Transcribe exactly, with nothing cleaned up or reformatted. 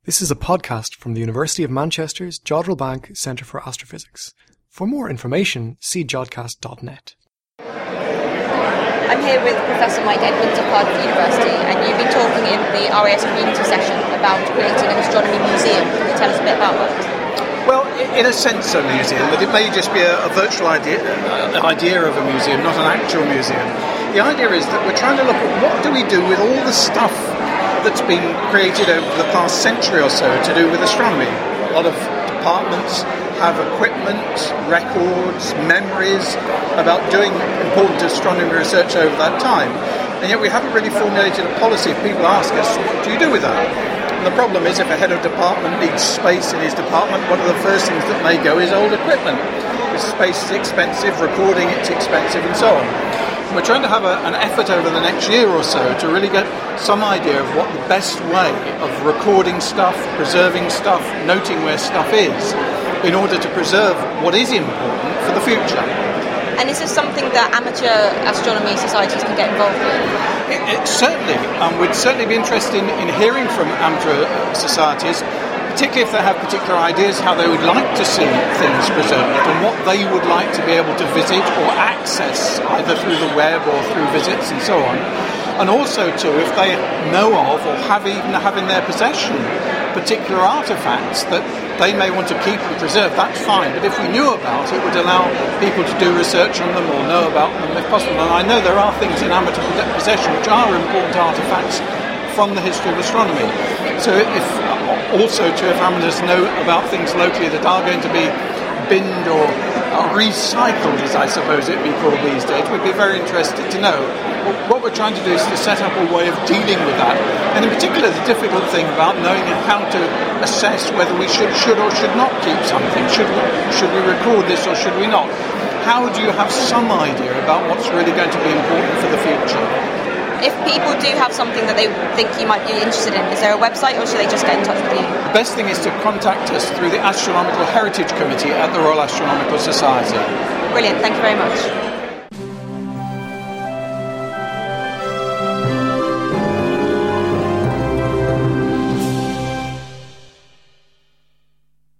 This is a podcast from the University of Manchester's Jodrell Bank Centre for Astrophysics. For more information, see jodcast dot net. I'm here with Professor Mike Edmonds of Cardiff University, and you've been talking in the R A S community session about creating an astronomy museum. Can you tell us a bit about that? Well, in a sense a museum, but it may just be a, a virtual idea, an idea of a museum, not an actual museum. The idea is that we're trying to look at what do we do with all the stuff that's been created over the past century or so to do with astronomy. A lot of departments have equipment, records, memories about doing important astronomy research over that time. And yet we haven't really formulated a policy. If people ask us, what do you do with that? And the problem is, if a head of department needs space in his department, one of the first things that may go is old equipment. Because space is expensive, recording it's expensive, and so on. And we're trying to have a, an effort over the next year or so to really get some idea of what the best way of recording stuff, preserving stuff, noting where stuff is, in order to preserve what is important for the future. And is this something that amateur astronomy societies can get involved with? It, it certainly. Um, we'd certainly be interested in, in hearing from amateur societies, particularly if they have particular ideas how they would like to see things preserved and what they would like to be able to visit or access either through the web or through visits and so on. And also, too, if they know of or have even have in their possession particular artefacts that they may want to keep and preserve, that's fine. But if we knew about it, it would allow people to do research on them or know about them if possible. And I know there are things in amateur possession which are important artefacts from the history of astronomy. So if also too, if amateurs know about things locally that are going to be binned or uh, recycled, as I suppose it'd be called these days, we'd be very interested to know. What we're trying to do is to set up a way of dealing with that. And in particular, the difficult thing about knowing how to assess whether we should should or should not keep something. Should we, should we record this or should we not? How do you have some idea about what's really going to be important for the future? If people do have something that they think you might be interested in, is there a website or should they just get in touch with you? The best thing is to contact us through the Astronomical Heritage Committee at the Royal Astronomical Society. Brilliant, thank you very much.